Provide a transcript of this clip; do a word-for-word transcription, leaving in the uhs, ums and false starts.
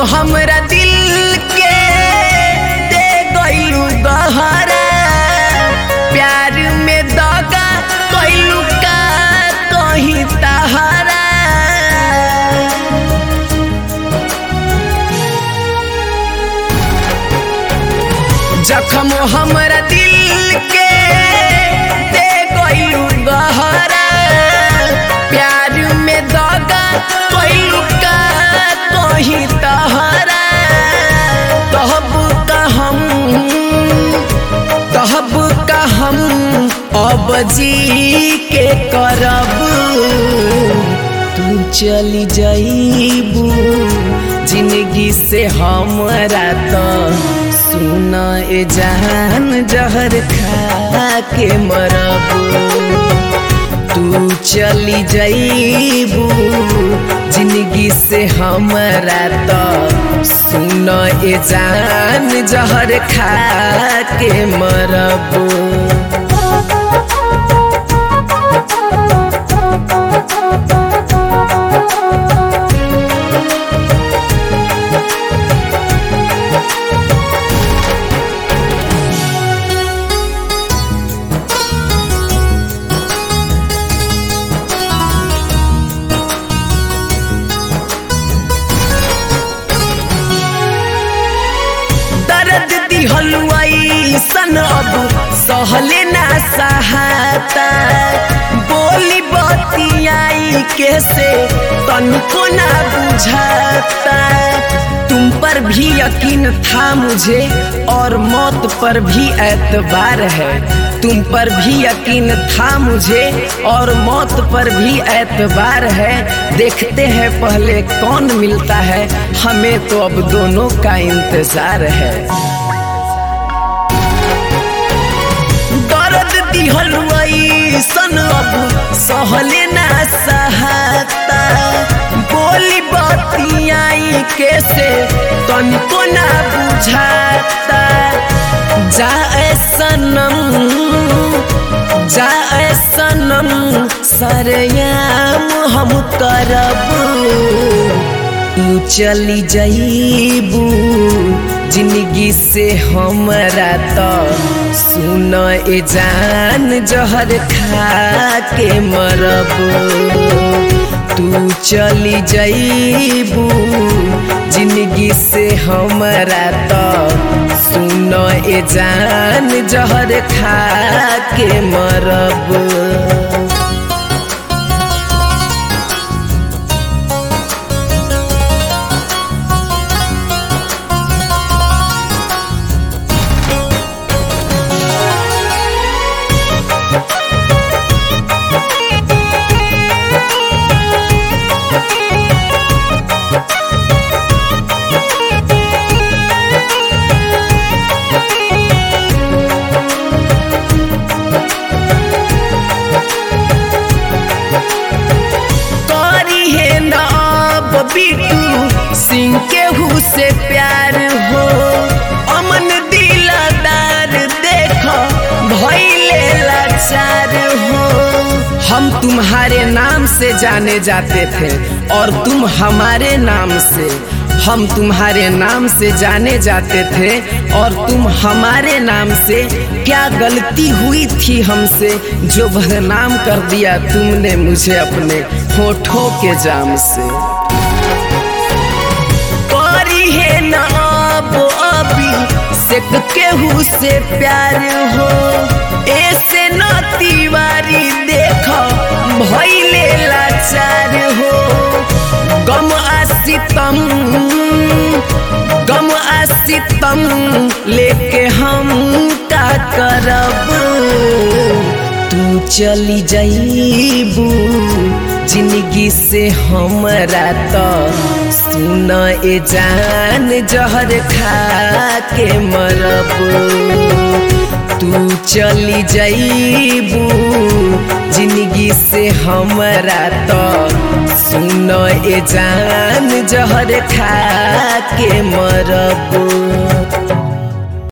हमरा दिल के दे गइलू गहरा, प्यार में दगा कइलू का कहीं तहरा। जखम हमरा दिल के दे गइलू गहरा, प्यार में दगा कइलू का कहीं तहरा। तहब का हम तहब का हम अब जी के करब, तू चली जाइबू जिंदगी से हमरा तो सुना ए जान जहर खा के मरब। तू चली जाइबू जिंदगी से हमरा तो सुना ए जान जहर खा के मरब। हलवाई सन अब सहले ना सहाता, बोली बतियाई कैसे तनको ना बुझाता। तुम पर भी यकीन था मुझे और मौत पर भी एतबार है। तुम पर भी यकीन था मुझे और मौत पर भी एतबार है। देखते हैं पहले कौन मिलता है, हमें तो अब दोनों का इंतजार है। हलवाई सन अब सहले ना सहाता, बोली बतियाई कैसे तनको ना बुझाता। जाए सनम जाए सनम सरयाम हम करब, तू चली जाइबू जिंदगी से हमरा तो सुना ए जान जहर खा के मरब। तू चली जाइबू जिंदगी से हमरा तो सुना ए जान जहर खा के मरब। बिट्टू सिंह केहू से प्यार हो, अमन दिलदार देखो भइले लाचार हो। हम तुम्हारे नाम से जाने जाते थे और तुम हमारे नाम से, हम तुम्हारे नाम से जाने जाते थे और तुम हमारे नाम से। क्या गलती हुई थी हमसे जो बदनाम कर दिया तुमने मुझे अपने होठों के जाम से। करी है ना अब अभी से केहू से प्यार हो, ऐसे न तिवारी देखो भइले लाचार हो। गम आ सितम गम आ सितम लेके हम का करब, तू चली जाइबू जिंदगी से हमरा तो सुना ए जान जहर खा के मरब। तू चली जाइबू जिंदगी से हमरा तो सुना ए जान जहर खा के मरब।